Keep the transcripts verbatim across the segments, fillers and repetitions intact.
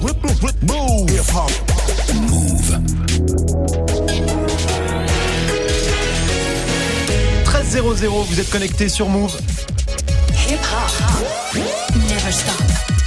Move. Hip-hop. Move. treize zéro zéro, vous êtes connectés sur Move. Hip-hop. Never stop.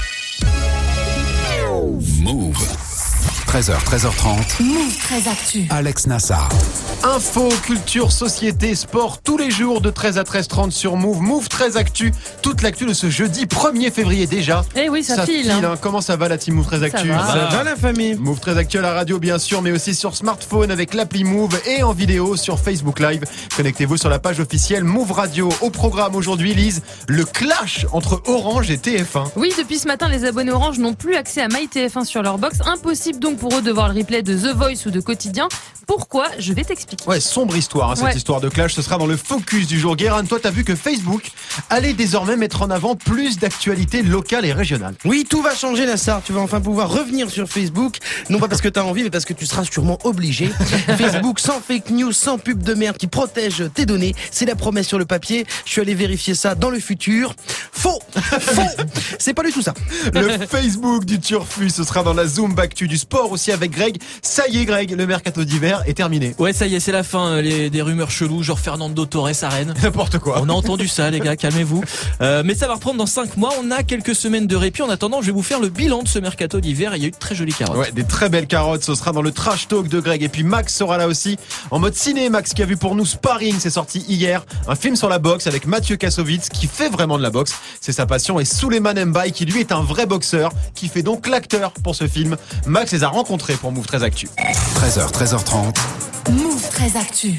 Move. treize heures, treize heures trente. Move très actu. Alex Nassar. Info, culture, société, sport, tous les jours de treize à treize trente sur Move. Move très actu, toute l'actu de ce jeudi premier février déjà. Eh oui, ça, ça file. file hein. hein. Comment ça va la team Move très actu? va. Ça va la famille? Move très actu à la radio bien sûr, mais aussi sur smartphone avec l'appli Move et en vidéo sur Facebook Live. Connectez-vous sur la page officielle Move Radio. Au programme aujourd'hui, Lise, le clash entre Orange et T F un. Oui, depuis ce matin, les abonnés Orange n'ont plus accès à MyTF un sur leur box. Impossible donc pour eux de voir le replay de The Voice ou de Quotidien. Pourquoi? Je vais t'expliquer. Ouais, sombre histoire, hein, cette Ouais. histoire de clash. Ce sera dans le focus du jour. Guérin, toi, t'as vu que Facebook allait désormais mettre en avant plus d'actualités locales et régionales. Oui, tout va changer, Nassar. Tu vas enfin pouvoir revenir sur Facebook. Non pas parce que t'as envie, mais parce que tu seras sûrement obligé. Facebook sans fake news, sans pub de merde qui protège tes données. C'est la promesse sur le papier. Je suis allé vérifier ça dans le futur. Faux! Faux! C'est pas du tout ça. Le Facebook du Turfu, ce sera dans la Zoom Actu du sport aussi avec Greg. Ça y est, Greg, le mercato d'hiver est terminé. Ouais, ça y est, c'est la fin. Les, des rumeurs cheloues, genre Fernando Torres à Rennes. N'importe quoi. On a entendu ça, les gars, calmez-vous. Euh, mais ça va reprendre dans cinq mois. On a quelques semaines de répit. En attendant, je vais vous faire le bilan de ce mercato d'hiver. Il y a eu de très jolies carottes. Ouais, des très belles carottes. Ce sera dans le trash talk de Greg. Et puis Max sera là aussi en mode ciné. Max qui a vu pour nous Sparring, c'est sorti hier. Un film sur la boxe avec Mathieu Kassovitz qui fait vraiment de la boxe. C'est sa passion. Et Souleymane Mbaye qui lui est un vrai boxeur qui fait donc l'acteur pour ce film. Max les a rencontrés pour Move très Actu. treize heures, treize heures trente. Move très actu.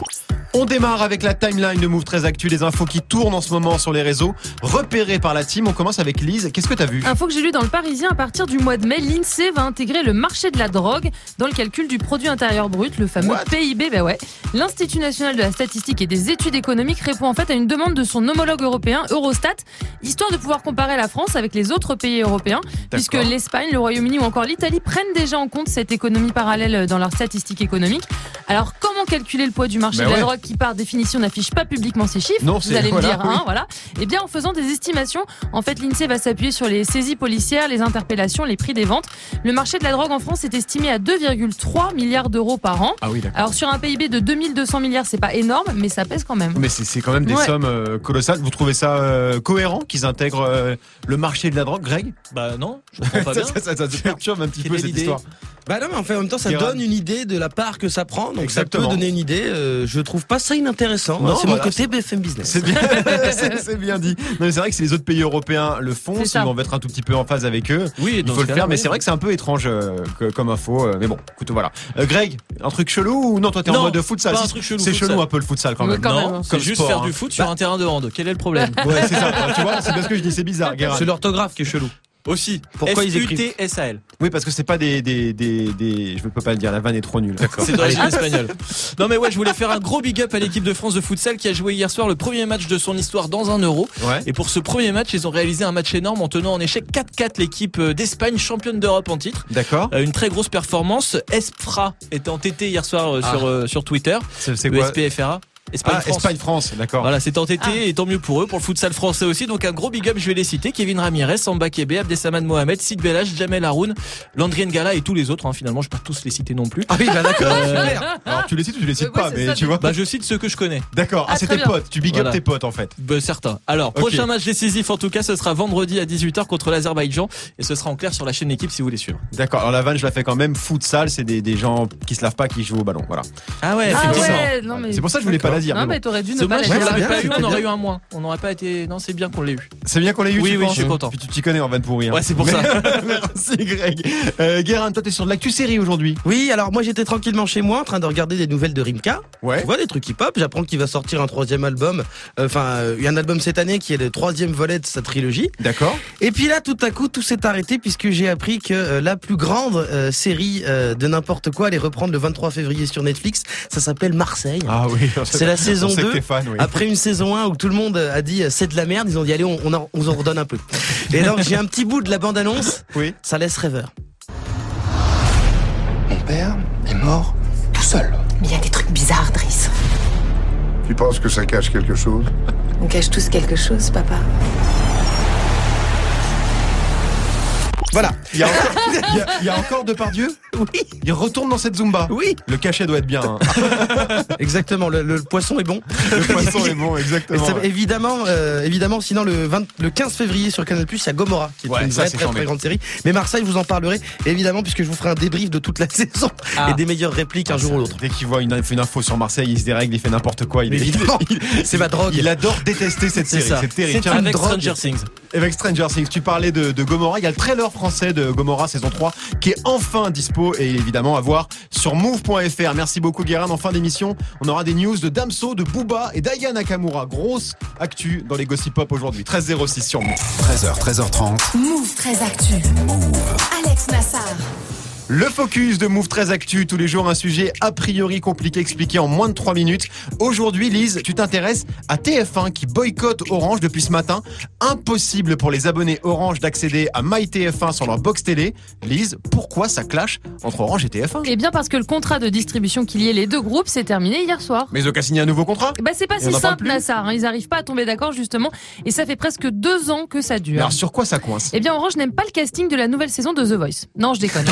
On démarre avec la timeline de Move très Actu, les infos qui tournent en ce moment sur les réseaux, repérées par la team. On commence avec Lise. Qu'est-ce que t'as vu? Info que j'ai lu dans le Parisien, à partir du mois de mai, l'INSEE va intégrer le marché de la drogue dans le calcul du produit intérieur brut, le fameux What P I B. Bah ouais. L'Institut national de la statistique et des études économiques répond en fait à une demande de son homologue européen, Eurostat, histoire de pouvoir comparer la France avec les autres pays européens, puisque l'Espagne, le Royaume-Uni ou encore l'Italie prennent déjà en compte cette économie parallèle dans leurs statistiques économiques. Alors comment calculer le poids du marché Bah de la ouais. drogue qui par définition n'affiche pas publiquement ses chiffres? Non, vous c'est- allez voilà, me dire, oui. hein, voilà. Eh bien, en faisant des estimations, en fait, l'INSEE va s'appuyer sur les saisies policières, les interpellations, les prix des ventes. Le marché de la drogue en France est estimé à deux virgule trois milliards d'euros par an. Ah oui, d'accord. Alors sur un P I B de deux mille deux cents milliards, c'est pas énorme, mais ça pèse quand même. Mais c'est, c'est quand même des Ouais. sommes euh, colossales. Vous trouvez ça euh, cohérent qu'ils intègrent euh, le marché de la drogue, Greg? Bah non, je comprends pas ça, bien. ça, ça, ça te perturbe un petit Quelle peu est cette l'idée histoire. Bah non, mais en fait, en même temps, ça Guérin. donne une idée de la part que ça prend. Donc Exactement. ça peut donner une idée. Euh, je trouve pas ça inintéressant. Non, c'est voilà, mon côté B F M Business. C'est bien, c'est, c'est bien dit. Non, mais c'est vrai que si les autres pays européens le font, C'est si ça. on veut être un tout petit peu en phase avec eux, Oui, il dans faut ce le cas-là, faire. Mais oui. c'est vrai que c'est un peu étrange euh, que- comme info. euh, mais bon, écoute, voilà. Euh, Greg, un truc chelou ou non? Toi, t'es en Non, mode futsal. pas un Si, truc chelou, c'est futsal. chelou un peu le futsal quand Oui, même. quand non, même. c'est Comme juste sport, faire hein. du foot sur un terrain de hand. Quel est le problème? Ouais, c'est ça. Tu vois, c'est parce que je dis c'est bizarre, Guérin. C'est l'orthographe qui est chelou. Aussi. Pourquoi F ils U écrivent T S A L. Oui, parce que c'est pas des, des, des, des, je peux pas le dire, la vanne est trop nulle. D'accord. C'est d'origine espagnole. Non mais ouais, je voulais faire un gros big up à l'équipe de France de futsal qui a joué hier soir le premier match de son histoire dans un euro. Ouais. Et pour ce premier match, ils ont réalisé un match énorme en tenant en échec quatre quatre l'équipe d'Espagne, championne d'Europe en titre. D'accord. Euh, Une très grosse performance. Espra était entêté hier soir euh, Ah. sur, euh, sur Twitter. C'est, c'est Le quoi? S P F R A. Espagne, Ah, France. Espagne-France, d'accord. Voilà, c'est entêté Ah. et tant mieux pour eux, pour le futsal français aussi. Donc un gros big up, je vais les citer. Kevin Ramirez, Samba Kebe, Abdesamad Mohamed, Sid Belhaj, Jamel Haroun, Landry Ngala et tous les autres. Hein. Finalement, je ne vais pas tous les citer non plus. Ah oui, bah d'accord. Euh, Super. Alors tu les cites ou tu les cites Ouais, pas, ouais, c'est mais ça, tu mais- vois. Bah, je cite ceux que je connais. D'accord. Ah, Ah, c'est très tes bien. potes. Tu big up Voilà. tes potes en fait. Bah, certains. Alors, Ok. prochain match décisif en tout cas, ce sera vendredi à dix-huit heures contre l'Azerbaïdjan et ce sera en clair sur la chaîne Équipe si vous voulez suivre. D'accord. Alors la vanne, je la fais quand même. Futsal, c'est des, des gens qui se lavent pas, qui jouent au ballon. Voilà. Ah ouais, Ah effectivement. ouais, non mais. C'est pour ça que je voulais pas la dire. Non mais mais bon. t'aurais dû ne C'est pas dommage la qu'on dire. l'avait bien, pas eu, c'était on aurait bien. eu un moins. On n'aurait pas été. Non, c'est bien qu'on l'ait eu. C'est bien qu'on l'ait eu. Oui, tu oui, penses je suis content. Puis tu t'y connais en vanne pourrie. Hein. Ouais, c'est pour Mais- ça. Merci Greg. Euh, Guérin, toi t'es sur de l'actu série aujourd'hui. Oui, alors moi j'étais tranquillement chez moi en train de regarder des nouvelles de Rimka. Ouais. Tu vois, des trucs hip-hop. J'apprends qu'il va sortir un troisième album. Enfin, euh, il y a un album cette année qui est le troisième volet de sa trilogie. D'accord. Et puis là, tout à coup, tout s'est arrêté puisque j'ai appris que euh, la plus grande euh, série euh, de n'importe quoi allait reprendre le vingt-trois février sur Netflix. Ça s'appelle Marseille. Ah oui. C'est la saison on sait que deux. t'es fan, oui. Après une saison un où tout le monde a dit euh, c'est de la merde, ils ont dit allez, on, on, en, on vous en redonne un peu. Et donc j'ai un petit bout de la bande-annonce. Oui. Ça laisse rêveur. Mon père est mort tout seul. Mais il y a des trucs bizarres, Driss. Tu penses que ça cache quelque chose? On cache tous quelque chose, papa. Voilà. Il y a encore, il y a, il y a encore Depardieu. Oui. Il retourne dans cette Zumba. Oui. Le cachet doit être bien. Hein. Exactement. Le, le poisson est bon. Le poisson est bon, Et exactement. ça- ouais. évidemment, euh, évidemment, sinon le, vingt le quinze février sur Canal+, il y a Gomorrah, qui est Ouais, une ça, vraie c'est très, chambé. très grande série. Mais Marseille, je vous en parlerai, évidemment, puisque je vous ferai un débrief de toute la saison Ah. et des meilleures répliques un jour ou l'autre. Dès qu'il voit une, une info sur Marseille, il se dérègle, il fait n'importe quoi. Il, Mais évidemment, c'est ma drogue. il adore détester cette C'est série. ça. C'est terrible. C'est Tiens, avec drogue. Stranger Things. Avec Stranger Things, tu parlais de, de Gomorrah. Il y a le trailer français de Gomorrah saison trois qui est enfin dispo et évidemment à voir sur move point f r. Merci beaucoup Guérin. En fin d'émission, on aura des news de Damso, de Booba et d'Aya Nakamura. Grosse actu dans les Gossip Pop aujourd'hui. treize zéro six sur Move. treize heures, treize heures trente. Move très actu. Alex Nassar. Le focus de Move très Actu, tous les jours un sujet a priori compliqué expliqué en moins de trois minutes. Aujourd'hui, Lise, tu t'intéresses à T F un qui boycotte Orange depuis ce matin. Impossible pour les abonnés Orange d'accéder à MyTF un sur leur box télé. Lise, pourquoi ça clash entre Orange et T F un? Eh bien parce que le contrat de distribution qui liait les deux groupes s'est terminé hier soir. Mais ils ont qu'à signer un nouveau contrat. Bah c'est pas Et on si en parle simple plus Nassar, hein. Ils n'arrivent pas à tomber d'accord justement et ça fait presque deux ans que ça Mais dure. alors sur quoi ça coince? Eh bien Orange n'aime pas le casting de la nouvelle saison de The Voice. Non je déconne.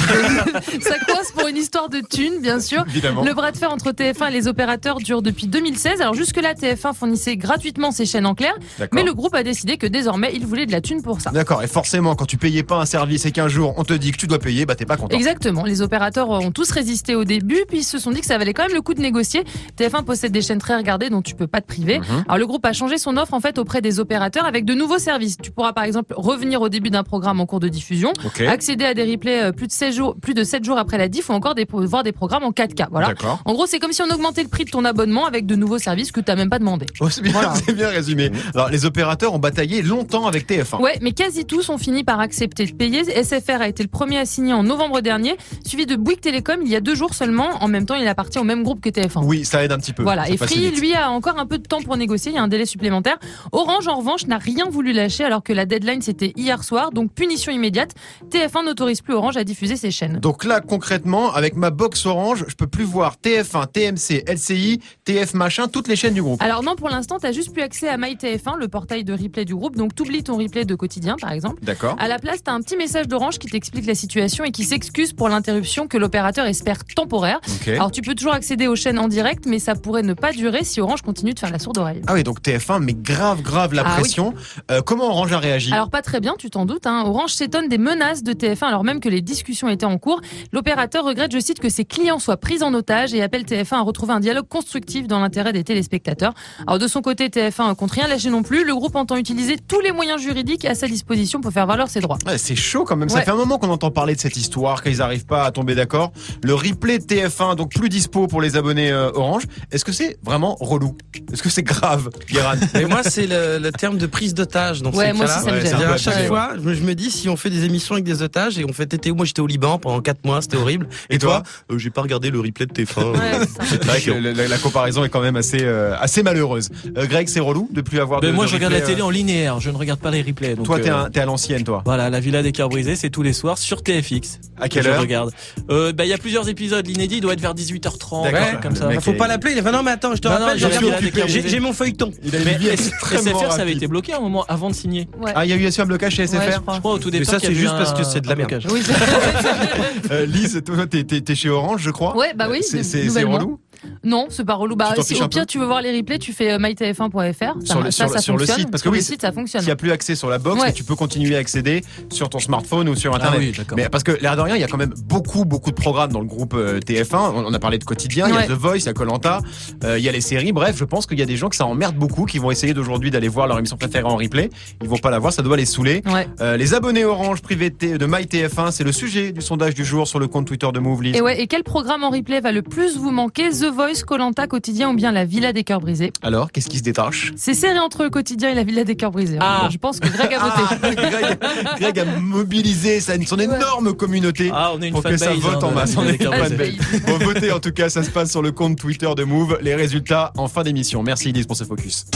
Ça coince pour une histoire de thunes bien sûr. Évidemment. Le bras de fer entre T F un et les opérateurs dure depuis deux mille seize. Alors jusque-là T F un fournissait gratuitement ses chaînes en clair, D'accord. mais le groupe a décidé que désormais il voulait de la thune pour ça. D'accord, et forcément, quand tu payais pas un service et qu'un jour on te dit que tu dois payer, bah t'es pas content. Exactement. Les opérateurs ont tous résisté au début, puis ils se sont dit que ça valait quand même le coup de négocier. T F un possède des chaînes très regardées dont tu peux pas te priver. Mhm. Alors le groupe a changé son offre en fait auprès des opérateurs avec de nouveaux services. Tu pourras par exemple revenir au début d'un programme en cours de diffusion, Ok. accéder à des replays euh, plus de sept jours, plus de sept jours après la diff ou encore des, voir des programmes en quatre K. Voilà. D'accord. En gros, c'est comme si on augmentait le prix de ton abonnement avec de nouveaux services que t'as même pas demandé. Oh, c'est bien, Voilà. c'est bien résumé. Alors les opérateurs ont bataillé longtemps avec T F un. Ouais, mais quasi tous ont fini par accepter de payer. S F R a été le premier à signer en novembre dernier, suivi de Bouygues Télécom il y a deux jours seulement. En même temps, il appartient au même groupe que T F un. Oui, ça aide un petit peu. Voilà, Ça et Free, facilite. lui, a encore un peu de temps pour négocier, il y a un délai supplémentaire. Orange, en revanche, n'a rien voulu lâcher alors que la deadline c'était hier soir, donc punition immédiate. T F un n'autorise plus Orange à diffuser ses chaînes. Donc là, concrètement, avec ma box Orange, je peux plus voir T F un, T M C, L C I, T F machin, toutes les chaînes du groupe. Alors non, pour l'instant, t'as juste plus accès à MyTF un, le portail de replay du groupe, donc t'oublies ton replay de quotidien, par exemple. D'accord. À la place, t'as un petit message d'Orange qui t'explique la situation et qui s'excuse pour l'interruption que l'opérateur espère temporaire. Ok. Alors tu peux toujours accéder aux chaînes en direct, mais ça pourrait ne pas durer si Orange continue de faire la sourde oreille. Ah oui, donc T F un, mais grave, grave la Ah oui. pression. Euh, comment Orange a réagi? Alors pas très bien, tu t'en doutes. Hein. Orange s'étonne des menaces de T F un alors même que les discussions étaient en cours. L'opérateur regrette, je cite, que ses clients soient pris en otage et appelle T F un à retrouver un dialogue constructif dans l'intérêt des téléspectateurs. Alors de son côté, T F un compte rien lâcher non plus. Le groupe entend utiliser tous les moyens juridiques à sa disposition pour faire valoir ses droits. Ouais, c'est chaud quand même. Ça Ouais. fait un moment qu'on entend parler de cette histoire, qu'ils n'arrivent pas à tomber d'accord. Le replay de T F un, donc plus dispo pour les abonnés euh, Orange. Est-ce que c'est vraiment relou? Est-ce que c'est grave, Guéran? Et moi, c'est le, le terme de prise d'otage dans Ouais, ces moi cas-là. aussi, ça me Ouais, gêne. c'est un peu C'est-à-dire, à chaque abusé, fois, je me, je me dis, si on fait des émissions avec des otages et on fait T T O, moi j'étais au Liban pendant quatre mois, c'était horrible. Et toi euh, J'ai pas regardé le replay de T F un. Ouais, c'est ça. C'est vrai que la, la- la comparaison est quand même assez, euh, assez malheureuse. Euh, Greg, c'est relou de plus avoir de. Ben moi de je regarde la replay, télé euh, en linéaire, je ne regarde pas les replays. Donc, Toi, t'es, euh, un- t'es à l'ancienne, toi. Voilà, la Villa des Cœurs Brisés, c'est tous les soirs sur T F X. À quelle que heure? Je regarde. Euh, ben il y a plusieurs épisodes, l'inédit il doit être vers dix-huit heures trente, D'accord. un truc comme Le ça. mec Faut est- pas l'appeler, il a fait non mais attends, je te Non, non, rappelle, je j'ai suis regardé- occupé. j'ai j'ai mon feuilleton. Il a une Mais vie S- extrêmement S F R ça avait rapide. été bloqué à un moment avant de signer. Ouais. Ah, il y a eu aussi un blocage chez S F R? Ouais, je crois. Je crois au tout Mais départ ça, qu'il y a c'est eu juste un- parce que c'est de la un merde. blocage. Oui, c'est- Euh, Lise, toi, t'es, t'es, t'es chez Orange, je crois. ouais, bah oui, C'est, c'est, c'est nouvellement. relou? Non, c'est pas relou. Bah, Tu t'en si fiches au un pire peu tu veux voir les replays, tu fais euh, my t f un point f r. Ça, Sur le- ça, sur- ça sur le fonctionne. site, parce que Sur oui, le site, ça fonctionne. S'il n'y a plus accès sur la box, Ouais. mais tu peux continuer à accéder sur ton smartphone ou sur Internet. Ah oui, d'accord. Mais parce que l'air de rien, il y a quand même beaucoup, beaucoup de programmes dans le groupe euh, T F un. On on a parlé de quotidien, il y Ouais. a The Voice, il y a koh lanta, euh, il y a les séries. Bref, je pense qu'il y a des gens que ça emmerde beaucoup, qui vont essayer d'aujourd'hui d'aller voir leur émission préférée en replay. Ils vont pas la voir, ça doit les saouler. Ouais. Euh, les abonnés Orange privés de, T- de MyTF un, c'est le sujet du sondage du jour sur le compte Twitter de Move. Lise. Et ouais, et quel programme en replay va le plus vous manquer? The Voice, koh lanta, quotidien ou bien la Villa des Cœurs Brisés? Alors, qu'est-ce qui se détache? C'est serré entre le quotidien et la Villa des Cœurs Brisés. hein. Ah. Je pense que Greg a voté. Ah, Greg, Greg a mobilisé sa- son énorme communauté. Ah, on est une Pour que ça fanbase, vote hein, en de- masse. de- On est des Cœurs une Brisés. fanbase. Bon, votez en tout cas, ça se passe sur le compte Twitter de Move. Les résultats en fin d'émission. Merci Elise pour ce focus.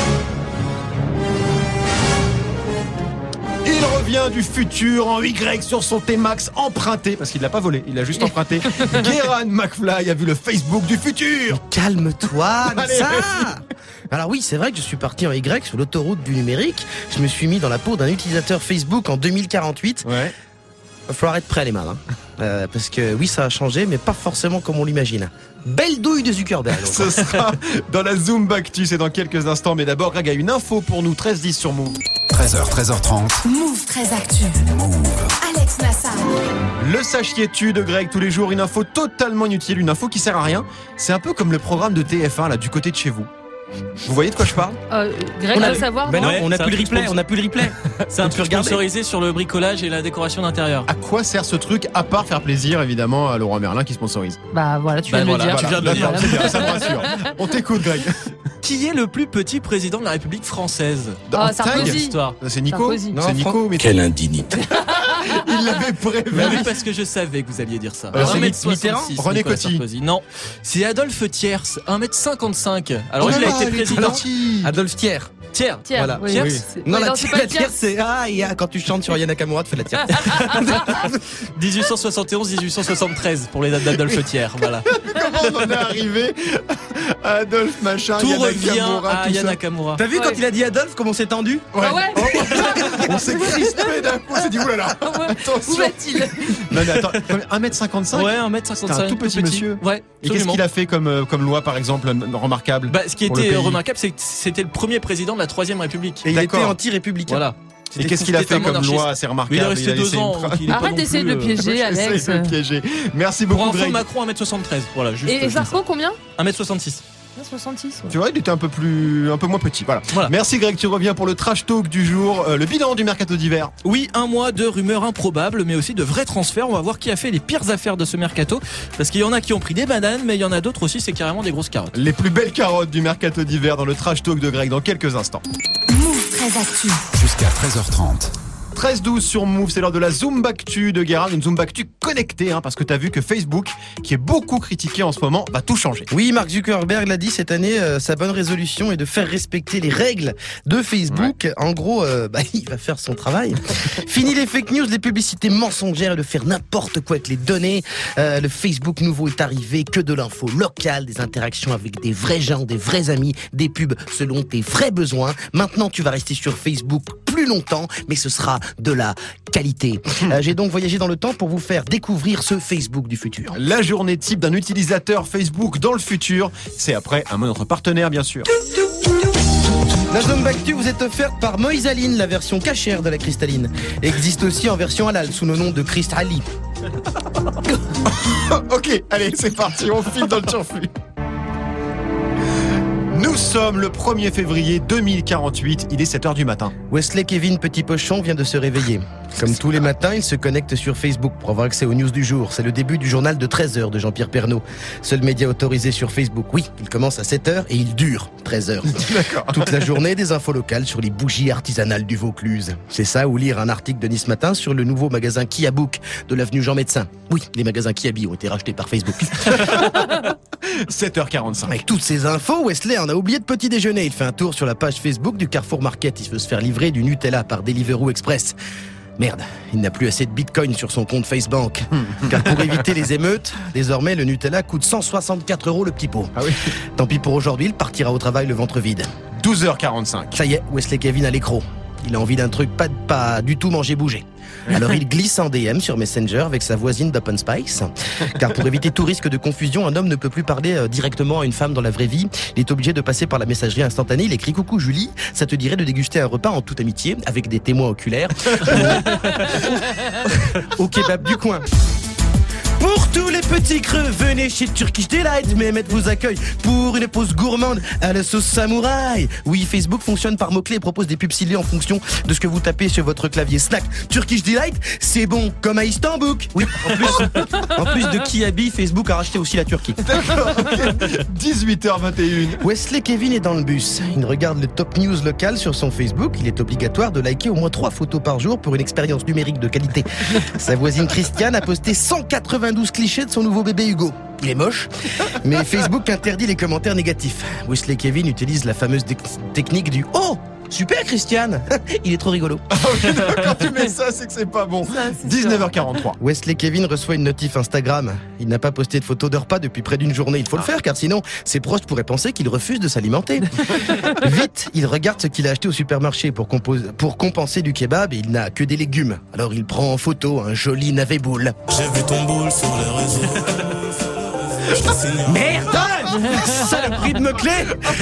Il revient du futur en Y sur son T-Max emprunté, parce qu'il l'a pas volé, il l'a juste emprunté. Guéran McFly a vu le Facebook du futur. Calme-toi, Allez, ça. Alors oui, c'est vrai que je suis parti en Y sur l'autoroute du numérique. Je me suis mis dans la peau d'un utilisateur Facebook en deux mille quarante-huit. Ouais. va falloir être prêt les mains. Hein. Euh, parce que oui, ça a changé, mais pas forcément comme on l'imagine. Belle douille de Zuckerberg. Ce sera dans la Zoom Actu, c'est dans quelques instants. Mais d'abord, Greg a une info pour nous, treize dix sur Move. treize heures, treize heures trente. Move très actu. Alex Nassar. Le sachiez-tu de Greg, tous les jours, une info totalement inutile, une info qui sert à rien. C'est un peu comme le programme de T F un, là, du côté de chez vous. Vous voyez de quoi je parle? Euh, Greg On a- veut savoir. Ben non, Ouais, on n'a c'est plus le un truc replay, sponsor- on n'a plus le replay. C'est un On truc peut regarder. sponsorisé sur le bricolage et la décoration d'intérieur. À quoi sert ce truc, à part faire plaisir, évidemment, à Laurent Merlin qui sponsorise? Bah voilà, tu Bah viens de voilà, le dire. tu viens de le D'accord, dire. c'est bien, ça me rassure. On t'écoute, Greg. Qui est le plus petit président de la République française? Ah, En Sarkozy. taille, Histoire. c'est Nico. Sarkozy. C'est Non, Nico, mais Quelle indignité. il l'avait prévu. Bah oui, parce que je savais que vous alliez dire ça. Alors, c'est un mètre soixante-six, Mitterrand René Nicolas Coty. Sarkozy. Non, c'est Adolphe Thiers, un mètre cinquante-cinq. Alors Oh il là a là, été il est président. petit. Adolphe Thiers. Thiers. Tiens, Voilà. oui. Thiers. C'est- Non, oui, la, c'est la pas le tierce, c'est ah, et, ah, quand tu chantes sur Yana Nakamura, tu fais la tierce. dix-huit cent soixante et onze dix-huit cent soixante-treize pour les dates d'Adolphe Thiers. Voilà. Comment on en est arrivé à Adolphe Machin, Tout Yana revient Nakamura, à tout Yana ça. Nakamura. T'as vu Ouais. quand il a dit Adolphe, comment on s'est tendu? Ah ouais. On s'est crispé d'un coup, on s'est dit oulala. Où Attention. va-t-il? Non mais attends, un mètre cinquante-cinq. Ouais, un mètre cinquante-cinq. C'est un tout petit monsieur. Ouais. Et qu'est-ce qu'il a fait comme, euh, comme loi, par exemple, euh, remarquable? Bah, ce qui pour le était pays remarquable, c'est que c'était le premier président de la Troisième République. Et il était D'accord. anti-républicain. Voilà. Et qu'est-ce qu'il a fait comme loi assez Mais remarquable? il est resté a laissé deux une ans. trace. donc il est pas Arrête non d'essayer de plus, le euh, piéger, Alex. J'essaie de le piéger. Merci Pour beaucoup, info, Greg. Macron un mètre soixante-treize. Voilà, juste. Et je dis Sarko, combien? ça. un mètre soixante-six. soixante-six. Ouais. Tu vois, il était un peu plus, un peu moins petit. Voilà. Voilà. Merci, Greg. Tu reviens pour le trash talk du jour, euh, le bilan du mercato d'hiver. Oui, un mois de rumeurs improbables, mais aussi de vrais transferts. On va voir qui a fait les pires affaires de ce mercato. Parce qu'il y en a qui ont pris des bananes, mais il y en a d'autres aussi, c'est carrément des grosses carottes. Les plus belles carottes du mercato d'hiver dans le trash talk de Greg dans quelques instants. Move très actu. Jusqu'à treize heures trente. treize douze sur Move, c'est l'heure de la Zoom Actu de Guérard, une Zoom Actu connectée, hein, parce que t'as vu que Facebook, qui est beaucoup critiqué en ce moment, va tout changer. Oui, Mark Zuckerberg l'a dit cette année, euh, sa bonne résolution est de faire respecter les règles de Facebook. En gros, euh, bah, il va faire son travail. Fini les fake news, les publicités mensongères et de faire n'importe quoi avec les données. Euh, le Facebook nouveau est arrivé, que de l'info locale, des interactions avec des vrais gens, des vrais amis, des pubs selon tes vrais besoins. Maintenant, tu vas rester sur Facebook plus longtemps, mais ce sera de la qualité. Euh, j'ai donc voyagé dans le temps pour vous faire découvrir ce Facebook du futur. La journée type d'un utilisateur Facebook dans le futur, c'est après un mot de notre partenaire, bien sûr. La Zone Actu vous est offerte par Moïsaline, la version cachère de la cristalline. Existe aussi en version halal sous le nom de Cristali. Ok, allez, c'est parti, on file dans le turfu. Nous sommes le premier février deux mille quarante-huit, il est sept heures du matin. Wesley Kevin Petit Pochon vient de se réveiller. Comme tous les matins, il se connecte sur Facebook pour avoir accès aux news du jour. C'est le début du journal de treize heures de Jean-Pierre Pernaut. Seul média autorisé sur Facebook. Oui, il commence à sept heures et il dure treize heures. D'accord. Toute la journée, des infos locales sur les bougies artisanales du Vaucluse. C'est ça, ou lire un article de Nice Matin sur le nouveau magasin Kia Book de l'avenue Jean Médecin. Oui, les magasins Kiabi ont été rachetés par Facebook. sept heures quarante-cinq. Avec toutes ces infos, Wesley en a oublié de petit déjeuner. Il fait un tour sur la page Facebook du Carrefour Market. Il veut se faire livrer du Nutella par Deliveroo Express. Merde, il n'a plus assez de bitcoin sur son compte Facebook. Car pour éviter les émeutes, désormais le Nutella coûte cent soixante-quatre euros le petit pot. Ah oui. Tant pis pour aujourd'hui, il partira au travail le ventre vide. douze heures quarante-cinq. Ça y est, Wesley Kevin a l'écro. Il a envie d'un truc pas, pas du tout manger bouger. Alors il glisse en D M sur Messenger avec sa voisine d'Open Spice. Car pour éviter tout risque de confusion, un homme ne peut plus parler euh, directement à une femme dans la vraie vie. Il est obligé de passer par la messagerie instantanée. Il écrit: coucou Julie, ça te dirait de déguster un repas en toute amitié avec des témoins oculaires au, au kebab du coin. Pour tous les petits creux, venez chez Turkish Delight. Mehmet vous accueille pour une pause gourmande à la sauce samouraï. Oui, Facebook fonctionne par mots-clés et propose des pubs ciblées en fonction de ce que vous tapez sur votre clavier snack. Turkish Delight, c'est bon comme à Istanbul. Oui, en plus, en plus de Kiabi, Facebook a racheté aussi la Turquie. dix-huit heures vingt et une. Wesley Kevin est dans le bus. Il regarde le top news local sur son Facebook. Il est obligatoire de liker au moins trois photos par jour pour une expérience numérique de qualité. Sa voisine Christiane a posté cent quatre-vingt-douze clichés de son nouveau bébé Hugo. Il est moche, mais Facebook interdit les commentaires négatifs. Wesley Kevin utilise la fameuse dec- technique du « Oh !» Super Christian. Il est trop rigolo. Quand tu mets ça, c'est que c'est pas bon. Ça, c'est dix-neuf heures quarante-trois. Wesley Kevin reçoit une notif Instagram. Il n'a pas posté de photo de repas depuis près d'une journée. Il faut le faire car sinon ses proches pourraient penser qu'il refuse de s'alimenter. Vite, il regarde ce qu'il a acheté au supermarché pour, compos- pour compenser du kebab et il n'a que des légumes. Alors il prend en photo un joli navet boule. J'ai vu ton boule sur les réseaux. Merde! Saloperie de mots-clés!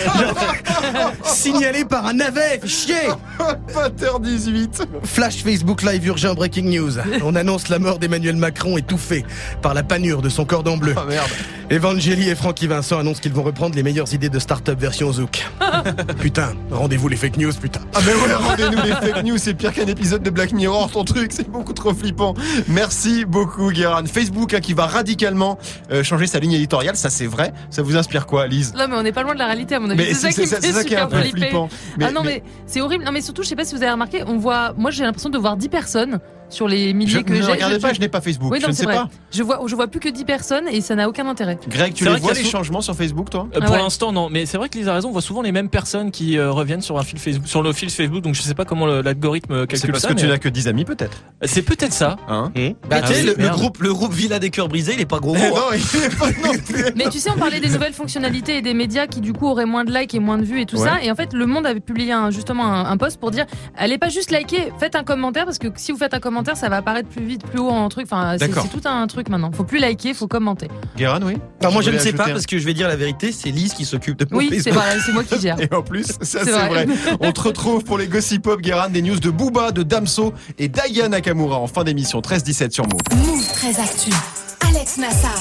Signalé par un navet, fais chier! Pater dix-huit. Flash Facebook Live urgent breaking news. On annonce la mort d'Emmanuel Macron étouffé par la panure de son cordon bleu. Oh merde. Evangélie et Francky Vincent annoncent qu'ils vont reprendre les meilleures idées de start-up version Zouk. Putain, rendez-vous les fake news, putain. Ah mais ouais, rendez-nous les fake news, c'est pire qu'un épisode de Black Mirror, ton truc, c'est beaucoup trop flippant. Merci beaucoup Guérin. Facebook hein, qui va radicalement euh, changer sa ligne éditoriale, ça c'est vrai. Ça vous inspire quoi, Lise? Non, mais on n'est pas loin de la réalité, à mon avis. Mais C'est ça qui me c'est fait ça qui est un super peu flipper. flippant. Mais- ah non, mais- mais, c'est horrible. Non, mais surtout, je sais pas si vous avez remarqué, on voit, moi j'ai l'impression de voir dix personnes sur les Je milliers que ne j'ai. regardez je, pas, je- je n'ai pas Facebook, Oui, je non, ne c'est sais vrai. pas. Je vois, je vois plus que dix personnes et ça n'a aucun intérêt. Greg, tu C'est les vrai vois qu'il y a les sou- changements sur Facebook, toi? Euh, Ah pour ouais. l'instant, non. Mais c'est vrai que Lisa a raison. On voit souvent les mêmes personnes qui euh, reviennent sur un fil Facebook, sur le fil Facebook. Donc je sais pas comment le- l'algorithme C'est calcule parce ça. que tu mais- n'as que dix amis, peut-être. C'est peut-être ça. Hein? Bah, Ah tu sais, oui, le, le merde. groupe, le groupe Villa des cœurs brisés, il est pas gros. Eh gros, hein. non, il est pas non plus. Mais tu sais, on parlait des nouvelles fonctionnalités et des médias qui du coup auraient moins de likes et moins de vues et tout Ouais. ça. Et en fait, Le Monde avait publié un, justement un, un post pour dire, allez pas juste liker, faites un commentaire parce que si vous faites un commentaire, ça va apparaître plus vite, plus haut en truc. Enfin, c'est, D'accord. c'est tout un truc maintenant. Faut plus liker, faut commenter. Guérin, oui. Enfin, moi Tu je ne voulais sais pas ajouter un- parce que je vais dire la vérité, c'est Lise qui s'occupe de mon Oui, c'est Facebook. vrai, c'est moi qui gère. Et en plus, ça c'est, C'est vrai. vrai. On te retrouve pour les Gossip Pop, Guérin, des news de Booba, de Damso et d'Aya Nakamura en fin d'émission treize dix-sept sur Move. Move très actu. Alex Nassar.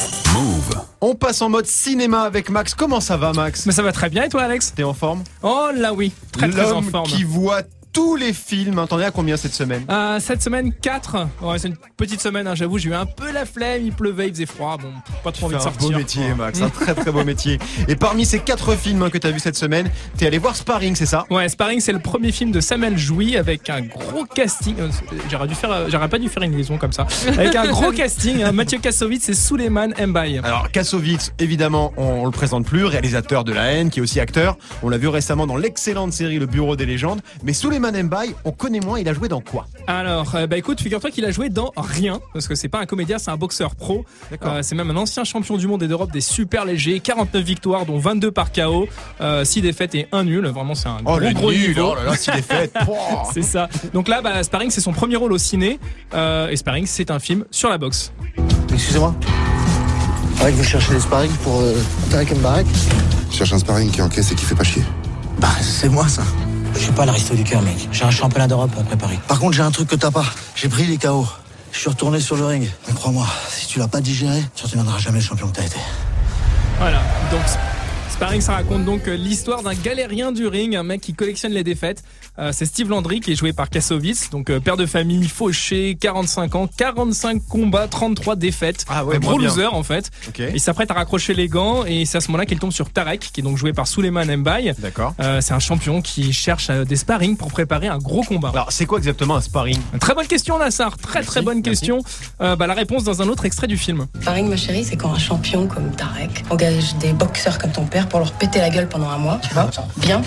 Move. On passe en mode cinéma avec Max. Comment ça va, Max? Mais ça va très bien et toi Alex? T'es en forme? Oh là oui, très très en L'homme forme. qui voit tous les films. Hein, t'en es à combien cette semaine? Euh, cette semaine quatre. Ouais, c'est une petite semaine, hein, j'avoue, j'ai eu un peu la flemme, il pleuvait, il faisait froid, bon, pas trop envie de C'est un sortir. beau métier, quoi. Max, un très très beau métier. Et parmi ces quatre films hein, que t'as vu cette semaine, t'es allé voir Sparring, c'est ça? Ouais, Sparring, c'est le premier film de Samuel Jouy avec un gros casting. Euh, J'aurais dû faire, euh, j'aurais pas dû faire une liaison comme ça. Avec un gros casting, hein, Mathieu Kassovitz et Souleymane Mbaye. Alors Kassovitz, évidemment, on, on le présente plus, réalisateur de La Haine, qui est aussi acteur. On l'a vu récemment dans l'excellente série Le Bureau des légendes. Mais Souleymane Mbaye, on connaît moins, il a joué dans quoi? Alors, euh, bah écoute, figure-toi qu'il a joué dans rien, parce que c'est pas un comédien, c'est un boxeur pro. D'accord. Euh, c'est même un ancien champion du monde et d'Europe des super légers, quarante-neuf victoires, dont vingt-deux par K O, euh, six défaites et un nul. Vraiment, c'est un Oh gros le gros nul, niveau. oh là là, s'il est fait. Pouah. C'est ça. Donc là, bah, Sparring, c'est son premier rôle au ciné. Euh, et Sparring, c'est un film sur la boxe. Excusez-moi. Paraît que vous cherchez des sparring pour euh, Tarek Mbarek. Je cherche un sparring qui encaisse et qui fait pas chier. Bah, c'est moi ça. Je suis pas l'aristo du cœur, mec. J'ai un championnat d'Europe à préparer. Par contre, j'ai un truc que t'as pas. J'ai pris les K O. Je suis retourné sur le ring. Mais crois-moi, si tu l'as pas digéré, tu ne deviendras jamais le champion que t'as été. Voilà. Donc, Sparring, ça raconte donc euh, l'histoire d'un galérien du ring, un mec qui collectionne les défaites. Euh, c'est Steve Landry qui est joué par Kassovitz, donc euh, père de famille, fauché, quarante-cinq ans, quarante-cinq combats, trente-trois défaites. Ah ouais, un moins gros bien. loser en fait. Ok. Il s'apprête à raccrocher les gants et c'est à ce moment-là qu'il tombe sur Tarek, qui est donc joué par Souleymane Mbaye. D'accord. Euh, c'est un champion qui cherche euh, des sparring pour préparer un gros combat. Alors, c'est quoi exactement un sparring? Très bonne question, Nassar. Très très Merci, bonne merci. question. Euh, bah, la réponse dans un autre extrait du film. Sparring, ma chérie, c'est quand un champion comme Tarek engage des boxeurs comme ton père pour leur péter la gueule pendant un mois, tu vois. Bien.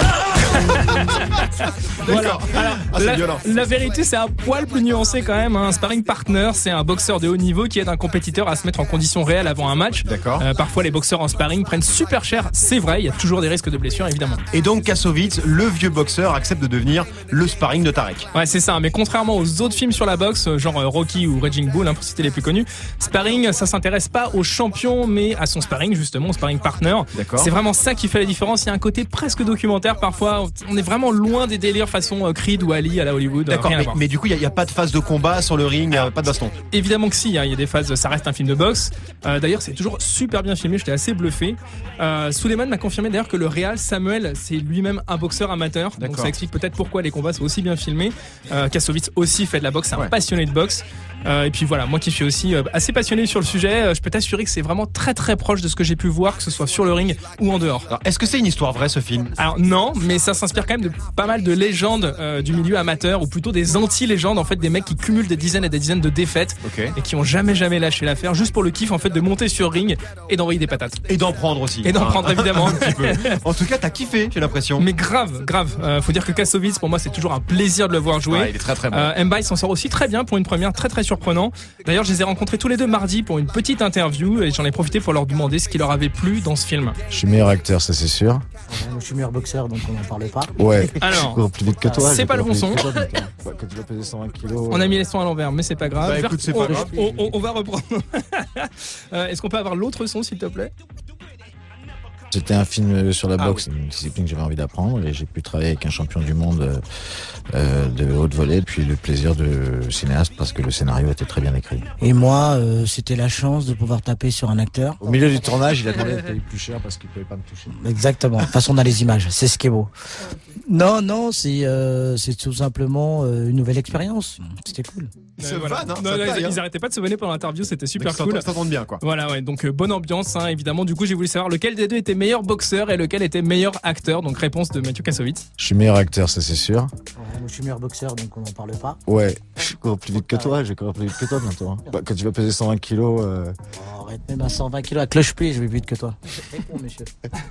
Voilà. Alors, Ah, c'est la, violent. la vérité, c'est un poil plus nuancé quand même. Un sparring partner, c'est un boxeur de haut niveau qui aide un compétiteur à se mettre en conditions réelles avant un match. D'accord. Euh, parfois, les boxeurs en sparring prennent super cher. C'est vrai, il y a toujours des risques de blessure, évidemment. Et donc Kassovitz, le vieux boxeur, accepte de devenir le sparring de Tarek. Ouais, c'est ça. Mais contrairement aux autres films sur la boxe, genre euh, Rocky ou Raging Bull, hein, pour citer les plus connus, Sparring, ça s'intéresse pas au champion, mais à son sparring, justement, au sparring partner. D'accord. C'est vraiment ça qui fait la différence. Il y a un côté presque documentaire parfois. On est vraiment loin des délires façon euh, Creed ou Ali à la Hollywood. D'accord, Rien à mais, voir. mais du coup, il n'y a, a pas de phase de combat sur le ring, y a pas de baston. Évidemment que si, hein, il y a des phases, ça reste un film de boxe. Euh, d'ailleurs, c'est toujours super bien filmé, j'étais assez bluffé. Euh, Souleymane m'a confirmé d'ailleurs que le réal Samuel, c'est lui-même un boxeur amateur. Donc D'accord. ça explique peut-être pourquoi les combats sont aussi bien filmés. Euh, Kassovitz aussi fait de la boxe, c'est un Ouais. passionné de boxe. Euh, et puis voilà, moi qui suis aussi euh, assez passionné sur le sujet, euh, je peux t'assurer que c'est vraiment très très proche de ce que j'ai pu voir, que ce soit sur le ring ou en dehors. Alors, est-ce que c'est une histoire vraie ce film? Alors non, mais ça ça s'inspire quand même de pas mal de légendes euh, du milieu amateur, ou plutôt des anti-légendes, en fait, des mecs qui cumulent des dizaines et des dizaines de défaites okay. et qui ont jamais jamais lâché l'affaire, juste pour le kiff en fait de monter sur ring et d'envoyer des patates. Et d'en prendre aussi. Et d'en prendre évidemment. Un petit peu. En tout cas, t'as kiffé, j'ai l'impression. Mais grave, grave. Euh, faut dire que Kassovitz, pour moi, c'est toujours un plaisir de le voir jouer. Ouais, il est très très bon. Euh, Mbaye s'en sort aussi très bien pour une première, très très surprenant. D'ailleurs, je les ai rencontrés tous les deux mardi pour une petite interview et j'en ai profité pour leur demander ce qui leur avait plu dans ce film. Je suis meilleur acteur, ça c'est sûr. Ouais, je suis meilleur boxeur, donc on n'en parle pas. Ouais. Alors, je cours plus vite que toi. c'est pas le bon son. Toi, donc, euh, quand tu vas peser cent vingt kilos. On a mis les sons à l'envers, mais c'est pas grave. Bah, écoute, c'est on, pas grave. On, on, on va reprendre. euh, est-ce qu'on peut avoir l'autre son, s'il te plaît? C'était un film sur la Ah boxe, oui. une discipline que j'avais envie d'apprendre, et j'ai pu travailler avec un champion du monde euh, de haute volée, puis le plaisir de cinéaste parce que le scénario était très bien écrit. Et moi, euh, c'était la chance de pouvoir taper sur un acteur. Au milieu du tournage, il a demandé de payer plus cher parce qu'il pouvait pas me toucher. Exactement. De toute façon, on a les images. C'est ce qui est beau. Non, non, c'est euh, c'est tout simplement euh, une nouvelle expérience. C'était cool. Se Euh, voilà. vanne, hein, Non, ça là, taille, ils, hein. ils arrêtaient pas de se vanner pendant l'interview, c'était super Donc, cool. Ça s'entend bien, quoi. Voilà, ouais, donc euh, bonne ambiance, hein, évidemment. Du coup, j'ai voulu savoir lequel des deux était meilleur boxeur et lequel était meilleur acteur. Donc réponse de Mathieu Kassovitz. Je suis meilleur acteur, ça c'est sûr. Ouais, je suis meilleur boxeur, donc on n'en parle pas. Ouais, je cours plus vite que toi, je vais courir plus vite que toi bientôt. Hein. Bah, quand tu vas peser cent vingt kilos. Euh... Oh, arrête, même à cent vingt kilos à cloche-pied, je vais plus vite que toi. C'est con, monsieur.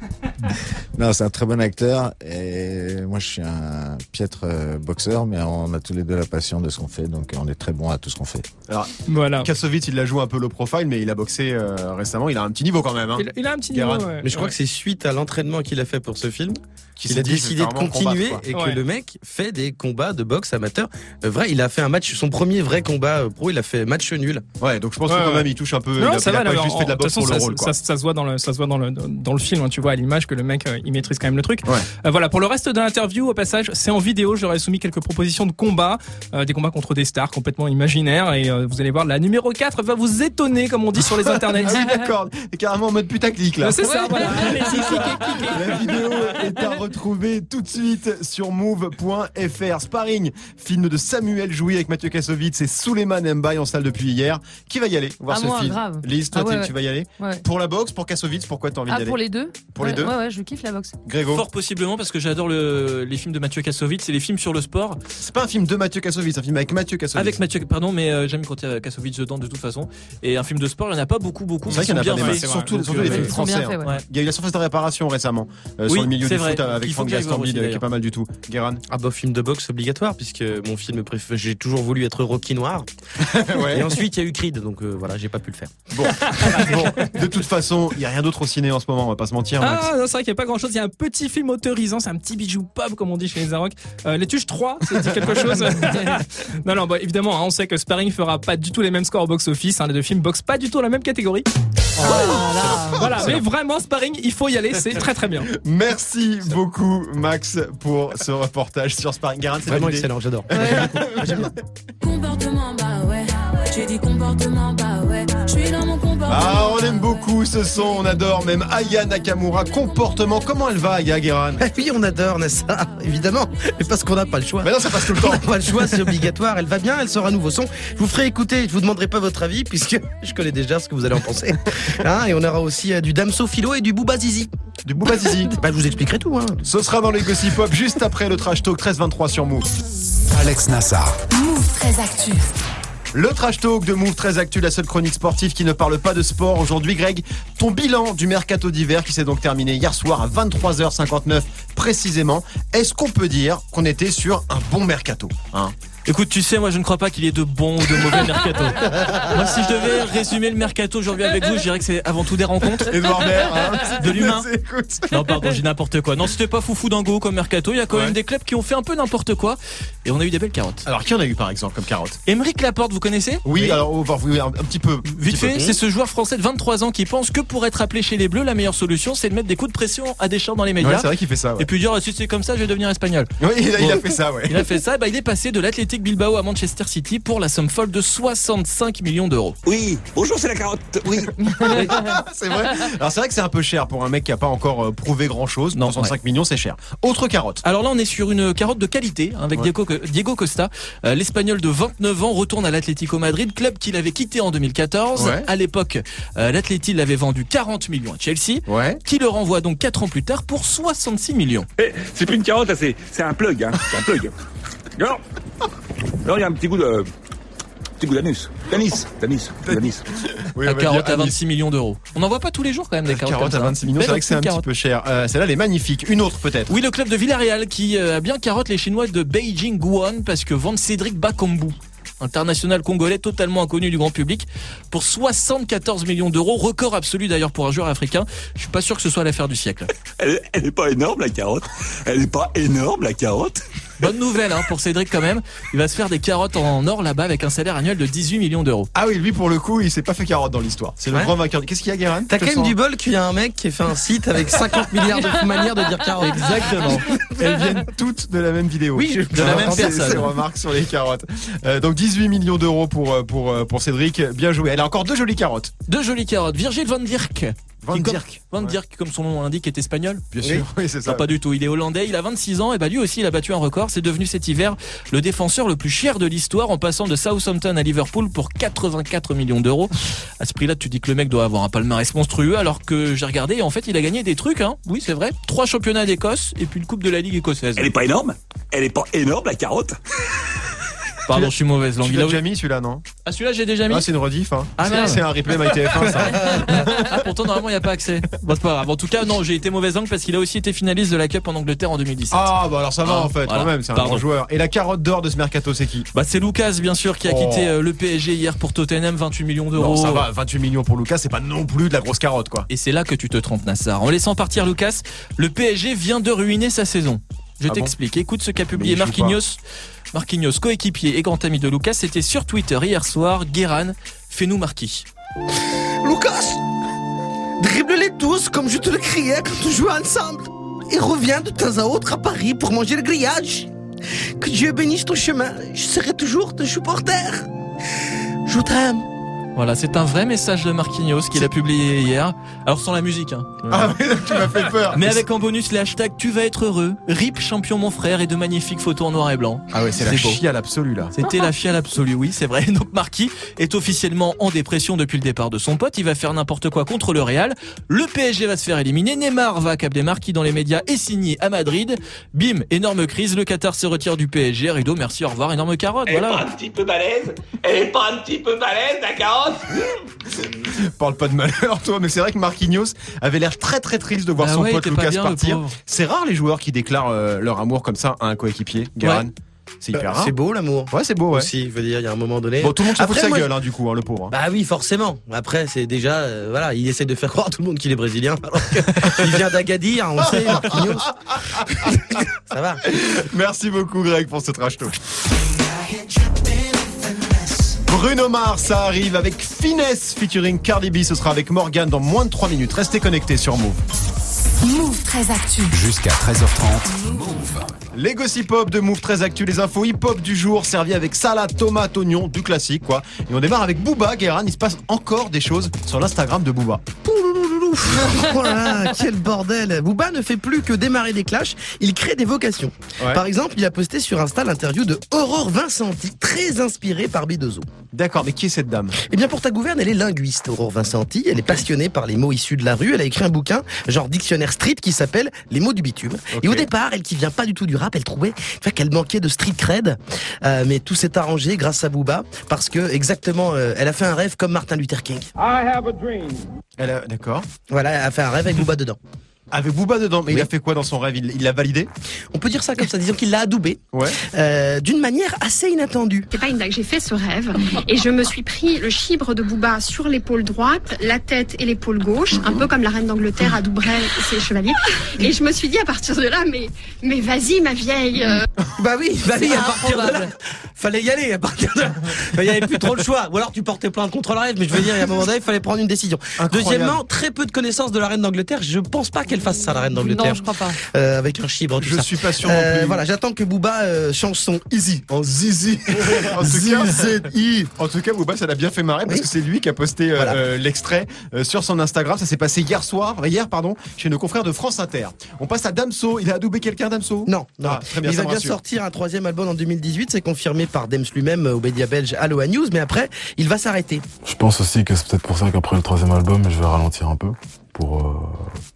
Non, c'est un très bon acteur et moi je suis un piètre euh, boxeur, mais on a tous les deux la passion de ce qu'on fait, donc on est très bon à tout ce qu'on fait. Alors, voilà. Kassovitz, il l'a joué un peu low profile, mais il a boxé euh, récemment. Il a un petit niveau quand même. Hein. Il, il a un petit Guérin. niveau. Ouais. Mais je crois Ouais. que c'est suite à l'entraînement qu'il a fait pour ce film qu'il s'est a dit, décidé je de vais vraiment continuer combattre, et quoi. que Ouais. le mec fait des combats de boxe amateur. Euh, vrai, il a fait un match, son premier vrai combat euh, pro, il a fait match nul. Ouais, donc je pense Ouais, que quand ouais. même il touche un peu. Non, il a, ça il a va, pas là, juste en- fait de la de toute boxe pour façon, le ça, rôle, quoi. ça, ça se voit dans le, ça se voit dans le, dans le film, hein, tu vois, à l'image que le mec, euh, il maîtrise quand même le truc. Ouais. Euh, voilà, pour le reste de l'interview, au passage, c'est en vidéo, je leur ai soumis quelques propositions de combats, euh, des combats contre des stars complètement imaginaires, et euh, vous allez voir, la numéro quatre va vous étonner, comme on dit sur les internets. Ah oui, d'accord. Et carrément en mode putaclic là. Ouais, c'est ça, voilà. Allez-y, cliquez, cliquez. La vidéo est à retrouver tout de suite sur move point f r. Sparring, film de Samuel Jouy avec Mathieu Kassovitz et Souleymane Mbaye en salle depuis hier. Qui va y aller voir Ah, ce moi, film? grave. Lise, toi Ah, ouais, tu- ouais. tu vas y aller? Ouais. Pour la boxe, pour Kassovitz, pourquoi t'as envie d'y Ah, aller? pour les deux? Pour les Ouais, deux Ouais, ouais, je kiffe la boxe. Grégo, Fort possiblement parce que j'adore le, les films de Mathieu Kassovitz et les films sur le sport. c'est pas un film de Mathieu Kassovitz, c'est un film avec Mathieu Kassovitz. Avec Mathieu, pardon, mais euh, j'aime quand il y a Kassovitz dedans de toute façon. Et un film de sport, il n'y en a pas beaucoup, beaucoup. C'est vrai qui qu'il y en a sont pas des bien masses, faits. surtout, Donc, surtout euh, les films Ils sont bien français. faits, hein. ouais. Il y a eu la surface de réparation récemment euh, Oui, sur le milieu c'est du vrai. foot avec Il faut Franck que j'aille voir Gastambide aussi, qui est pas mal du tout. Guérin. Ah bah film de boxe obligatoire puisque mon film préféré, j'ai toujours voulu être Rocky Noir. Ouais. Et ensuite il y a eu Creed, donc euh, voilà, j'ai pas pu le faire. Bon, bon, de toute façon, il y a rien d'autre au ciné en ce moment, on va pas se mentir. Max. Ah, non, c'est vrai qu'il n'y a pas grand chose. Il y a un petit film autorisant, c'est un petit bijou pop, comme on dit chez les Arocs. Euh, les Tuches trois, ça dit quelque chose? Non, non, bah, évidemment, hein, on sait que Sparring fera pas du tout les mêmes scores au box-office. Hein, les deux films boxent pas du tout dans la même catégorie. Voilà, mais vraiment, Sparring, il faut y aller, c'est très très bien. Merci beaucoup Max pour ce reportage sur Sparring. Guérin, c'est Vraiment validé. excellent, j'adore. Comportement, bah ouais. J'ai dit comportement, bah ouais. Je suis dans mon comportement. Ah, on aime beaucoup ce son, on adore même Aya Nakamura. Comportement, comment elle va Aya Guérin? Ah oui, on adore Nessa, évidemment, mais parce qu'on n'a pas le choix. Mais non, ça passe tout le On temps. n'a pas le choix, c'est obligatoire. Elle va bien, elle sort un nouveau son. Je vous ferai écouter, je vous demanderai pas votre avis puisque je connais déjà ce que vous allez en penser. Hein, et on aura aussi euh, du Damso Philo et du Booba Zizi. Du Booba Zizi. Bah, je vous expliquerai tout. Hein. Ce sera dans les Gossip Pop juste après le Trash Talk treize vingt-trois sur Move. Alex Nassar. Move très actu. Le Trash Talk de Move très actu, la seule chronique sportive qui ne parle pas de sport. Aujourd'hui, Greg, ton bilan du mercato d'hiver qui s'est donc terminé hier soir à vingt-trois heures cinquante-neuf précisément. Est-ce qu'on peut dire qu'on était sur un bon mercato, hein? Écoute, tu sais, moi je ne crois pas qu'il y ait de bons ou de mauvais mercato. Moi, si je devais résumer le mercato aujourd'hui avec vous, je dirais que c'est avant tout des rencontres. Edouard Baird, hein, de l'humain. Écoute. Non, pardon, j'ai n'importe quoi. Non, c'était pas foufou dingo comme mercato. Il y a quand Ouais. même des clubs qui ont fait un peu n'importe quoi. Et on a eu des belles carottes. Alors, qui en a eu par exemple comme carotte? Émeric Laporte, vous connaissez? Oui, alors on va vous un, un petit peu. Vite petit fait, peu. c'est ce joueur français de vingt-trois ans qui pense que pour être appelé chez les Bleus, la meilleure solution, c'est de mettre des coups de pression à Deschamps dans les Ouais, médias. c'est vrai qu'il fait ça. Ouais. Et puis dire, si c'est comme ça, je vais devenir espagnol. Oui, il a, il a Bon. fait ça, ouais. Il a fait ça, bah, il est passé de l'Athletic Bilbao à Manchester City pour la somme folle de soixante-cinq millions d'euros. Oui, bonjour, c'est la carotte. Oui. C'est vrai. Alors c'est vrai que c'est un peu cher pour un mec qui a pas encore euh, prouvé grand chose. Non, soixante-cinq millions, c'est cher. Autre carotte. Alors là, on est sur une carotte de qualité hein, avec Ouais. Diego, Diego Costa. Euh, L'Espagnol de vingt-neuf ans retourne à l'Atlético Madrid, club qu'il avait quitté en deux mille quatorze. Ouais. À l'époque, euh, l'Atleti l'avait vendu quarante millions à Chelsea, Ouais. qui le renvoie donc quatre ans plus tard pour soixante-six millions. millions. Eh, c'est plus une carotte, là, c'est, c'est un plug, hein. C'est un plug. Alors, alors, il y a un petit goût de, petit goût d'anus. D'anis, d'anis, d'anis. Oui, la carotte à vingt-six millions d'euros. On n'en voit pas tous les jours quand même des carottes. Carotte à vingt-six millions, c'est vrai que c'est un petit peu cher. Euh, celle-là, elle est magnifique. Une autre peut-être. Oui, le club de Villarreal qui euh, a bien carotte les Chinois de Beijing Guoan parce que vendent Cédric Bakambu, international congolais totalement inconnu du grand public, pour soixante-quatorze millions d'euros, record absolu d'ailleurs pour un joueur africain. Je suis pas sûr que ce soit l'affaire du siècle. Elle, elle est pas énorme la carotte. Elle est pas énorme la carotte. Bonne nouvelle hein, pour Cédric quand même. Il va se faire des carottes en or là-bas avec un salaire annuel de dix-huit millions d'euros. Ah oui, lui pour le coup, il s'est pas fait carotte dans l'histoire. C'est le Ouais. grand vainqueur. Qu'est-ce qu'il y a, Guérin? T'as quand même du bol qu'il y a un mec qui a fait un site avec cinquante milliards de manières de dire carotte. Exactement. Elles viennent toutes de la même vidéo. Oui, je- de la même C'est- personne. C'est remarque sur les carottes. Euh, donc dix-huit millions d'euros pour, pour, pour Cédric. Bien joué. Elle a encore deux jolies carottes. Deux jolies carottes. Virgil van Dijk. Van Qui, comme- Dijk. Van Dijk, comme son nom l'indique, est espagnol. Bien sûr. Oui, c'est ça. Non, pas du tout. Il est hollandais. Il a vingt-six ans. Et bah lui aussi, il a battu un record. C'est devenu cet hiver le défenseur le plus cher de l'histoire en passant de Southampton à Liverpool pour quatre-vingt-quatre millions d'euros. À ce prix-là, tu dis que le mec doit avoir un palmarès monstrueux, alors que j'ai regardé et en fait, il a gagné des trucs. Hein. Oui, c'est vrai. Trois championnats d'Écosse et puis une coupe de la Ligue écossaise. Elle est pas énorme. Elle est pas énorme la carotte. Pardon, je suis mauvaise langue. Tu Il l'as a- déjà mis celui-là, non? Ah, celui-là, j'ai déjà mis. Ah, c'est une rediff. Hein. Ah, C'est- merde. c'est un replay MyTF un, ça. Ah, pourtant, normalement, il n'y a pas accès. Bon, c'est pas grave. En tout cas, non, j'ai été mauvaise langue parce qu'il a aussi été finaliste de la Cup en Angleterre en deux mille dix-sept. Ah, bah alors ça va Ah, en fait, voilà. quand même. C'est un Pardon. grand joueur. Et la carotte d'or de ce mercato, c'est qui? Bah, c'est Lucas, bien sûr, qui a Oh. quitté euh, le P S G hier pour Tottenham, vingt-huit millions d'euros. Non, ça va. vingt-huit millions pour Lucas, c'est pas non plus de la grosse carotte, quoi. Et c'est là que tu te trompes, Nassar. En laissant partir Lucas, le P S G vient de ruiner sa saison. Je Ah t'explique. Écoute ce qu'a Mais publié il joue Marquinhos. Marquinhos, coéquipier et grand ami de Lucas, c'était sur Twitter hier soir. Guéran, fais-nous Marquis. Lucas, dribble-les tous comme je te le criais quand on jouait ensemble. Et reviens de temps à autre à Paris pour manger le grillage. Que Dieu bénisse ton chemin. Je serai toujours ton supporter. Je t'aime. Voilà, c'est un vrai message de Marquinhos qu'il a publié hier. Alors sans la musique, hein. Ah, mais tu m'as fait peur. Mais avec en bonus les hashtags tu vas être heureux, R I P champion mon frère et de magnifiques photos en noir et blanc. Ah ouais, c'est la beau. chiale absolue, là. C'était la fiale absolue, oui, c'est vrai. Donc Marquis est officiellement en dépression depuis le départ de son pote. Il va faire n'importe quoi contre le Real. Le P S G va se faire éliminer. Neymar va accabler Marquis dans les médias et signer à Madrid. Bim, énorme crise. Le Qatar se retire du P S G. Rideau, merci, au revoir, énorme carotte. Elle est Voilà. pas un petit peu balèze. Elle est pas un petit peu balèze la carotte. Parle pas de malheur, toi, mais c'est vrai que Marquinhos avait l'air très très triste de voir Ah son ouais, il pote était pas Lucas bien, le partir. pauvre. C'est rare les joueurs qui déclarent euh, leur amour comme ça à un coéquipier, Guéran. Ouais. C'est hyper Bah, rare. c'est beau l'amour. Ouais, c'est beau, ouais. Aussi, je veux dire, il y a un moment donné. Bon, tout le monde se fout de Après, sa moi, gueule, hein, du coup, hein, le pauvre. hein. Bah oui, forcément. Après, c'est déjà, euh, voilà, il essaie de faire croire à tout le monde qu'il est brésilien, alors qu'il vient d'Agadir, on sait, Marquinhos. Ça va. Merci beaucoup, Greg, pour ce trash talk. Bruno Mars, ça arrive avec finesse featuring Cardi B. Ce sera avec Morgan dans moins de trois minutes. Restez connectés sur Move. Move très actu. Jusqu'à treize heures trente. Move. Les gossip hop de Move très actu, les infos hip hop du jour, servis avec salade, tomate, oignon, du classique quoi. Et on démarre avec Booba, Guéran. Il se passe encore des choses sur l'Instagram de Booba. Pouloulouloulou. Oh là là, quel bordel. Booba ne fait plus que démarrer des clashs, il crée des vocations. Ouais. Par exemple, il a posté sur Insta l'interview de Aurore Vincenti, très inspirée par B deux O. D'accord, mais qui est cette dame? Eh bien, pour ta gouverne, elle est linguiste, Aurore Vincenti. Elle est passionnée par les mots issus de la rue. Elle a écrit un bouquin, genre dictionnaire street, qui s'appelle Les mots du bitume. Ok. Et au départ, elle qui vient pas du tout du rap, elle trouvait enfin, qu'elle manquait de street cred. Euh, mais tout s'est arrangé grâce à Booba, parce que exactement, euh, elle a fait un rêve comme Martin Luther King. Elle a... D'accord. Voilà, elle a fait un rêve avec Booba dedans. Avec Booba dedans. Mais Oui. il a fait quoi dans son rêve? Il il l'a validé? On peut dire ça comme ça, disons qu'il l'a adoubé. Ouais. Euh, d'une manière assez inattendue. C'est pas une blague, j'ai fait ce rêve et je me suis pris le chibre de Booba sur l'épaule droite, la tête et l'épaule gauche, un peu comme la reine d'Angleterre à Doubray et ses chevaliers. Et je me suis dit à partir de là, mais, mais vas-y ma vieille. euh, Bah oui, bah oui, C'est à partir de là, improbable. fallait y aller. À partir de là, il y avait plus trop le choix. Ou alors tu portais plainte contre le rêve, mais je veux dire, il y a un moment donné, il fallait prendre une décision. Incroyable. Deuxièmement, très peu de connaissances de la reine d'Angleterre. Je pense pas qu'elle fasse ça, la reine d'Angleterre. Non, je crois pas. Euh, avec un chibre, tout Je ça. suis pas sûr non Euh, plus. voilà, j'attends que Booba euh, change son easy en zizi. En tout cas, Z-I. en tout cas, Booba, ça l'a bien fait marrer parce Oui. que c'est lui qui a posté euh, Voilà. euh, l'extrait euh, sur son Instagram. Ça s'est passé hier soir, euh, hier pardon, chez nos confrères de France Inter. On passe à Damso. Il a adoubé quelqu'un, Damso? Non, non. Ah, très bien, il ça va me bien rassure. sortir un troisième album en deux mille dix-huit, c'est confirmé par Dems lui-même euh, au média belge Aloha News, mais après, il va s'arrêter. Je pense aussi que c'est peut-être pour ça qu'après le troisième album, je vais ralentir un peu pour, euh, pour profiter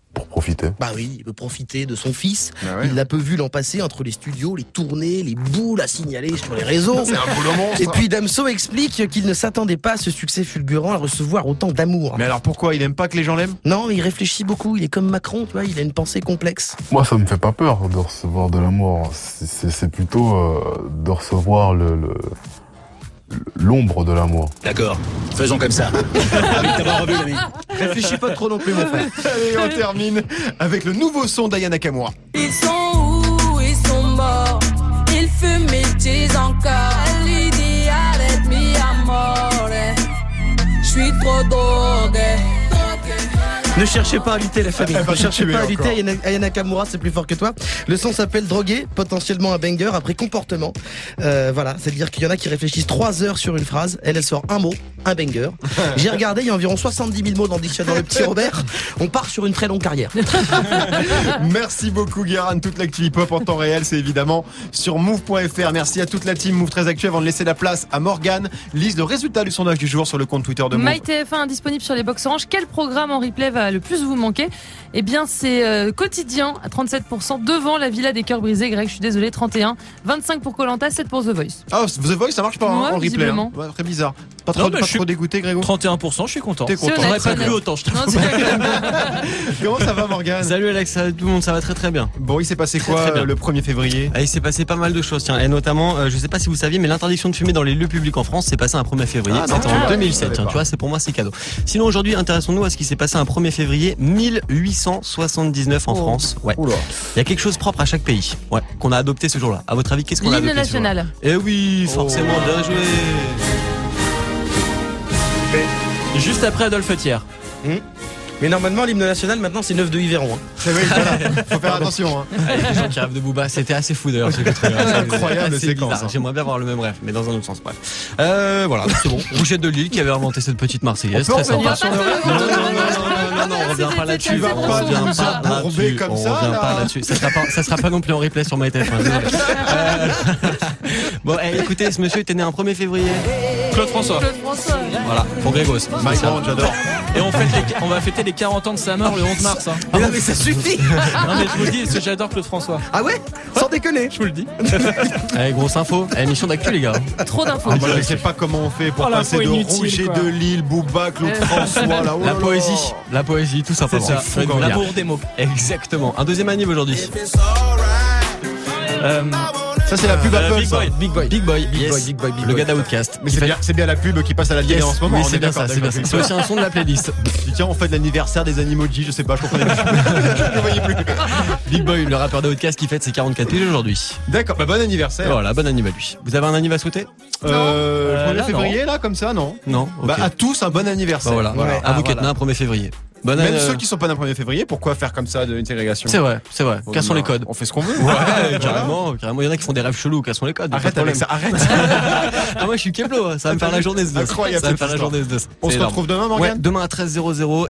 profiter. Bah oui, il veut profiter de son fils. Bah ouais. Il l'a peu vu l'an passé entre les studios, les tournées, les boules à signaler sur les réseaux. C'est un boulot monstre. Et puis Damso explique qu'il ne s'attendait pas à ce succès fulgurant, à recevoir autant d'amour. Mais alors pourquoi il aime pas que les gens l'aiment? Non, mais il réfléchit beaucoup. Il est comme Macron, tu vois. Il a une pensée complexe. Moi, ça me fait pas peur de recevoir de l'amour. C'est, c'est, c'est plutôt euh, de recevoir le, le, l'ombre de l'amour. D'accord, faisons comme ça. Avec t'avoir revu, l'ami. Réfléchis pas trop non plus, mon frère. Allez, on termine avec le nouveau son d'Aya Nakamura. Ils sont où? Ils sont morts. Ils fument, ils disent encore. Elle lui dit arrête mi amore. Je suis trop drogué. Ne cherchez pas à lutter, la famille. Elle va Ne cherchez tuer pas à encore. lutter. Aya Nakamura, c'est plus fort que toi. Le son s'appelle Drogué, potentiellement un banger après comportement. Euh, voilà, c'est-à-dire qu'il y en a qui réfléchissent trois heures sur une phrase. Elle, elle sort un mot, un banger. J'ai regardé, il y a environ soixante-dix mille mots dans le dictionnaire Le Petit Robert. On part sur une très longue carrière. Merci beaucoup Guérin, toute l'actu hip-hop en temps réel, c'est évidemment sur move point f r. Merci à toute la team Move très Actu. Avant de laisser la place à Morgane, lise le résultat du sondage du jour sur le compte Twitter de Move. MyTF un disponible sur les box Orange. Quel programme en replay va le plus vous manquer? Eh bien, c'est euh, Quotidien à trente-sept pour cent devant La Villa des Cœurs Brisés. Greg, je suis désolé, trente et un. vingt-cinq pour Koh-Lanta, sept pour The Voice. Ah, The Voice, ça marche pas hein, Ouais, en replay. visiblement. Hein. Ouais, très bizarre. Pas trop, Non, mais pas je suis- trop dégoûté, Grégo. trente et un pour cent, je suis content. T'es content. C'est J'aurais honnête, pas c'est cru honnête. autant, je Non, t'avoue. c'est- Comment ça va Morgane? Salut Alex, salut tout le monde, ça va très très bien. Bon, il s'est passé quoi très bien. euh, le premier février? Ah, il s'est passé pas mal de choses, tiens, et notamment, euh, je sais pas si vous saviez, mais l'interdiction de fumer dans les lieux publics en France s'est passée un premier février. Ah, non, C'était je en savais deux mille sept, pas. tiens, tu vois, c'est pour moi c'est cadeau. Sinon aujourd'hui, intéressons-nous à ce qui s'est passé un premier février mille huit cent soixante-dix-neuf en Oh. France. Ouais. Oula. Il y a quelque chose propre à chaque pays, ouais, qu'on a adopté ce jour-là. À votre avis, qu'est-ce qu'on a L'hymne adopté ce jour-là? national. Eh oui, forcément, bien joué. Juste après Adolphe Thiers. Mais normalement, l'hymne national, maintenant, c'est neuf de Yveron. Hein. C'est vrai, voilà. Faut faire attention. Hein. Avec les gens qui rêvent de Booba, c'était assez fou d'ailleurs ce que j'ai trouvé. C'est incroyable, Assez séquence, bizarre. hein. J'aimerais bien avoir le même rêve, mais dans un autre sens, bref. Euh, voilà, c'est bon. Rouchette de Lille qui avait inventé cette petite Marseillaise. On peut Très revenir sympa. sur le Non, non, non, non, non, non, non, on revient pas là-dessus. Tu vas On pas revient nous pas abourber là-dessus. comme On ça, revient là. pas là-dessus. Ça sera pas, ça sera pas non plus en replay sur MyTF. Hein, désolé. Euh, Bon, eh, écoutez, ce monsieur était né un premier février. Claude François. Claude François. Voilà, pour Grégos. Mike Brown, j'adore. Et on, fête les- on va fêter les quarante ans de sa mort le onze mars. Hein. Mais non, mais ça suffit. Non mais je vous le dis, parce que j'adore Claude François. Ah ouais? Sans déconner. Je vous le dis. Allez, grosse info. Eh, émission d'actu, les gars. Trop d'infos. Ah, bah, je sais pas comment on fait pour Oh, passer l'info de inutile, Rouget quoi. de Lille, Booba, Claude François, là. Oh là La là. poésie. La poésie, tout simplement. C'est ça. Fred Gouliard. L'amour des mots. Exactement. Un deuxième anniv aujourd'hui. Euh, Ça, c'est la pub euh, Apple. Big ça. Boy. Big Boy. Big Boy. Big yes. Boy, Big Boy, Big Le Boy. gars d'Outcast. Mais c'est bien, c'est bien la pub qui passe à la télé Yes. en ce moment. Oui, on c'est est bien d'accord, ça, c'est bien d'accord. ça. C'est aussi un son de la playlist. Puis tiens, on fait de l'anniversaire des animojis, je sais pas, je comprenais plus. Je ne voyais plus. Big Boy, le rappeur d'Outcast qui fête ses quarante-quatre piges aujourd'hui. D'accord, bah bon anniversaire. Voilà, bon anniv à lui. Vous avez un anniv à souhaiter? Euh, Euh, premier là, février, là, comme ça, non? Non. Ok. Bah, à tous, un bon Bah anniversaire. voilà. Voilà. À vous Ah, qui êtes né voilà. un premier février. Bonne Même année, ceux euh, qui sont pas d'un premier février, pourquoi faire comme ça de une ségrégation? C'est vrai, c'est vrai. Oh, Quels sont non, les codes? On fait ce qu'on veut. Ouais, carrément, carrément. Il y en a qui font des rêves chelous. Quels sont les codes? Arrête Pas de avec ça, problème. arrête. Ah, moi, je suis Keblo. Ça va me faire la journée ce dos. Incroyable, Ça va me cette faire la histoire. journée ce dos. On C'est se énorme. retrouve demain, Ouais, Morgane? demain à treize heures